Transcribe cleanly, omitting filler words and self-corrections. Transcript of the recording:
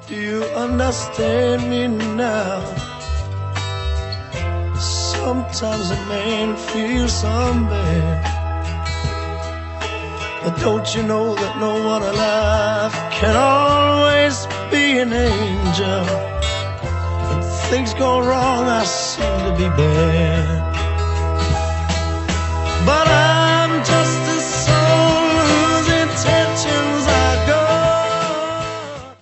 Do you understand me now? Sometimes a man feels some bad, but don't you know that no one alive can always be an angel? When things go wrong, I seem to be bad, but